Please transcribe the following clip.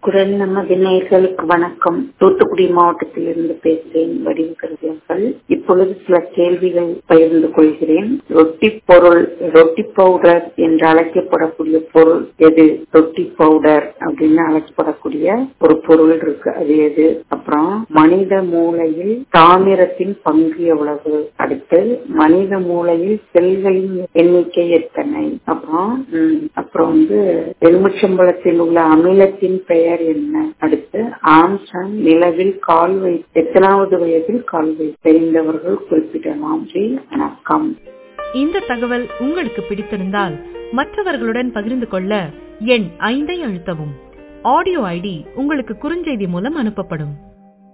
குரல் நமது நேயர்களுக்கு வணக்கம். தூத்துக்குடி மாவட்டத்திலிருந்து பேசுகிறேன். வடிவு கருதியர்கள். இப்பொழுது சில கேள்விகள் பகிர்ந்து கொள்கிறேன். ரொட்டி பவுடர் என்று அழைக்கப்படக்கூடிய பொருள் எது? ரொட்டி பவுடர் அப்படின்னு அழைக்கப்படக்கூடிய ஒரு பொருள் இருக்கு, அது எது? அப்புறம் மனித மூளையில் தாமிரத்தின் பங்கு எவ்வளவு? அடுத்து மனித மூளையில் செல்களின் எண்ணிக்கை எத்தனை? அப்புறம் எலுமிச்சம்பழத்தில் உள்ள அமிலத்தின் பெயர் என்ன? அடுத்து ஆம்ஸ்ட்ராங் நிலவில் எத்தனாவது வயதில் கால் தெரிந்தவர்கள் குறிப்பிடலாம். வணக்கம். இந்த தகவல் உங்களுக்கு பிடித்திருந்தால் மற்றவர்களுடன் பகிர்ந்து கொள்ள எண் 5 அழுத்தவும். ஆடியோ ஐடி உங்களுக்கு குறுஞ்செய்தி மூலம் அனுப்பப்படும்.